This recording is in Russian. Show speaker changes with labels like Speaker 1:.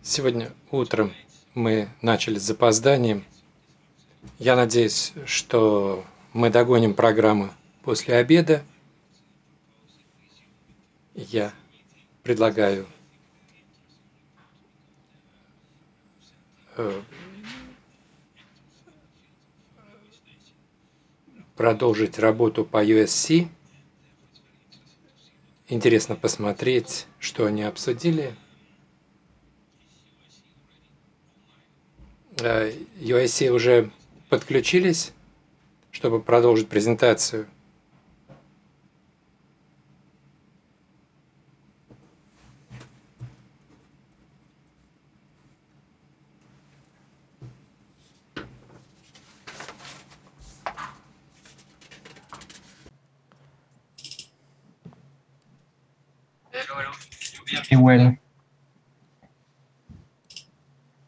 Speaker 1: Сегодня утром мы начали с запозданием. Я надеюсь, что мы догоним программу после обеда. Я предлагаю э, продолжить работу по USC. Интересно посмотреть, что они обсудили. USC уже подключились, чтобы продолжить презентацию.
Speaker 2: Well.